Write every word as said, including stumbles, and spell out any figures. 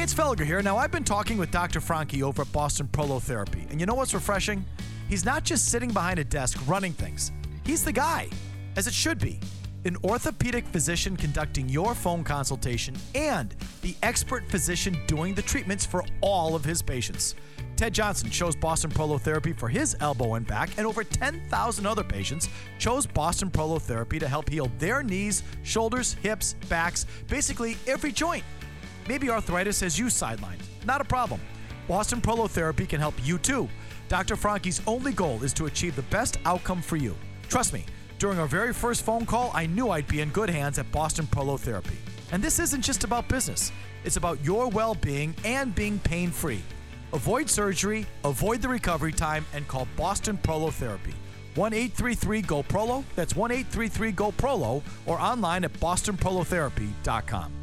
it's Felger here. Now, I've been talking with Doctor Franke over at Boston Prolotherapy, and you know what's refreshing? He's not just sitting behind a desk running things. He's the guy, as it should be. An orthopedic physician conducting your phone consultation and the expert physician doing the treatments for all of his patients. Ted Johnson chose Boston Prolotherapy for his elbow and back, and over ten thousand other patients chose Boston Prolotherapy to help heal their knees, shoulders, hips, backs, basically every joint. Maybe arthritis has you sidelined. Not a problem. Boston Prolotherapy can help you too. Doctor Franke's only goal is to achieve the best outcome for you. Trust me, during our very first phone call, I knew I'd be in good hands at Boston Prolotherapy. And this isn't just about business. It's about your well-being and being pain-free. Avoid surgery, avoid the recovery time, and call Boston Prolotherapy. one eight three three G O P R O L O. That's one eight three three G O P R O L O, or online at boston prolotherapy dot com.